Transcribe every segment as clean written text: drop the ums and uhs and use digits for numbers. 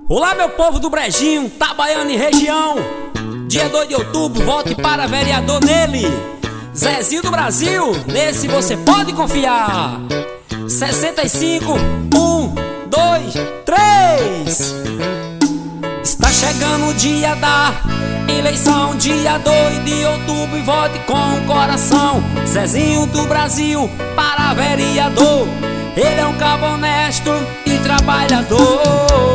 Olá, meu povo do Brejinho, Itabaiana e região. Dia 2 de outubro, vote para vereador nele, Zezinho do Brasil, nesse você pode confiar. 65, 1, 2, 3. Está chegando o dia da eleição, dia 2 de outubro, e vote com o coração. Zezinho do Brasil para vereador, ele é um cabo honesto e trabalhador.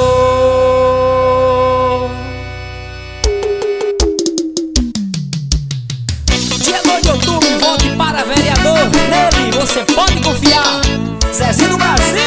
Dia 2 de outubro, vote para vereador, nele você pode confiar. Zezinho do Brasil.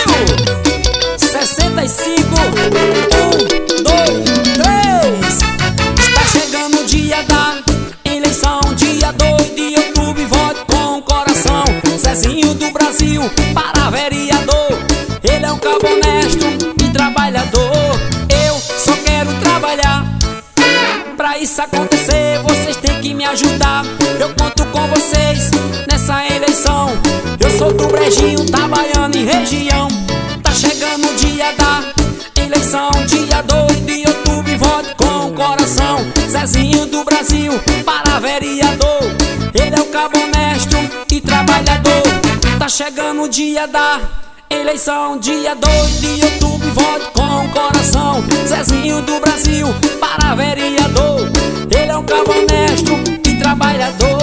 65, 1, 2, 3. Está chegando o dia da eleição, dia 2 de outubro, e vote com o coração. Zezinho do Brasil para vereador, ele é um cabo honesto e trabalhador. Eu só quero trabalhar. Pra isso acontecer, vocês têm que me ajudar. Eu conto com vocês nessa eleição. Eu sou do Brejinho, Itabaiana e região. Tá chegando o dia da eleição, dia 2 de outubro, e vote com o coração. Zezinho do Brasil para vereador, ele é um cabo honesto e trabalhador. Tá chegando o dia da eleição, dia 2 de outubro, e vote com o coração. Zezinho do Brasil para vereador, ele é um cabo honesto e trabalhador.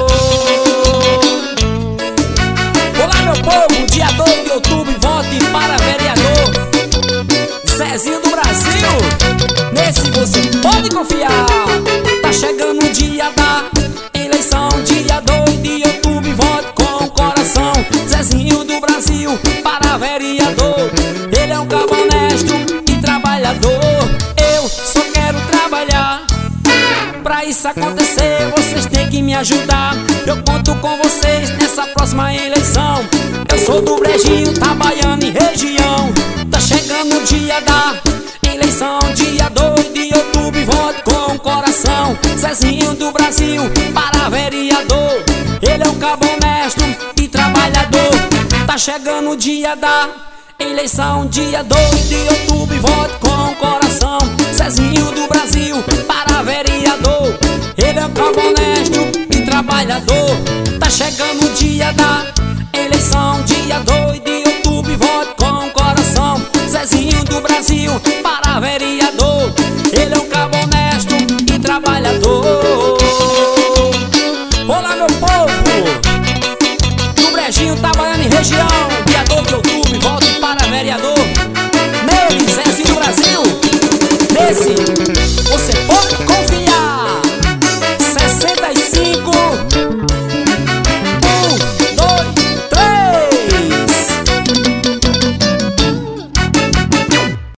Olá, meu povo, dia 2 de outubro, e vote para vereador, Zezinho do Brasil, nesse você pode confiar. Tá chegando o dia da eleição, dia 2 de outubro, e vote com o coração. Zezinho do Brasil para vereador, ele é um cabo honesto e trabalhador. Eu só quero trabalhar. Pra isso acontecer, vocês têm que me ajudar. Eu conto com vocês nessa próxima eleição. Eu sou do Brejinho, Itabaiana e região. Tá chegando o dia da eleição, dia 2 de outubro, e vote com o coração. Zezinho do Brasil para vereador, ele é um cabo honesto e trabalhador. Tá chegando o dia da eleição, dia 2 de outubro, e vote com o coração. Zezinho do Brasil para vereador, ele é um cabo honesto e trabalhador. Tá chegando o dia da eleição, dia 2 de outubro, e vote com o coração. Zezinho do Brasil para vereador, ele é um cabo honesto e trabalhador. Olá, meu povo do Brejinho, Itabaiana e região. Dia 2 de outubro, e vote para vereador, nele, Zezinho do Brasil, nesse